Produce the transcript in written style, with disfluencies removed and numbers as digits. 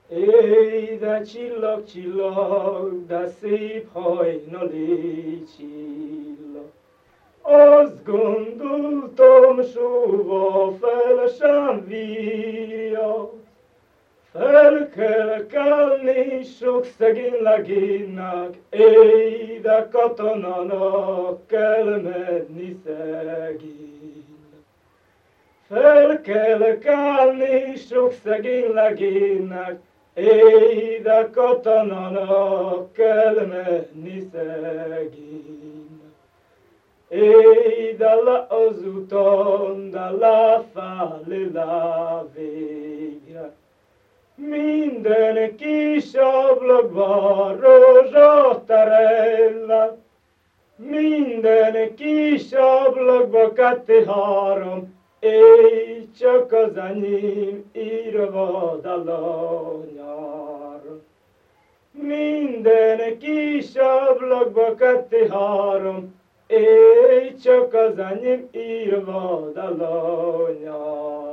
Éj, de csillag, csillag, de szép hajnali csillag. Azt gondoltam, soha fel sem víja, fel kell kelni sok szegény legénynek, éj, de katonának kell menni szegény. Fel kell kelni sok szegény legénynek, éj, de katonának kell menni szegény. Éj, de le az úton, de lefelé, le végre. Minden kis ablakban rózsa terel, minden kis ablakban ketté-három, éj, csak az enyém írva dalanyára. Minden kis ablakban ketté-három, éj, csak az enyém írva dalanyára.